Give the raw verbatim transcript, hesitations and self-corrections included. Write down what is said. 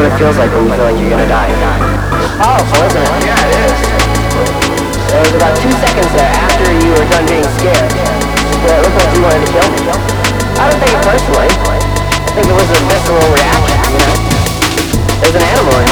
what it feels like when you feel like you're gonna die. It's powerful, isn't it? Yeah, it is. There was about two seconds there after you were done being scared where it looked like you wanted to kill me. I don't think it personally. I think it was a visceral reaction, you know? There's an animal in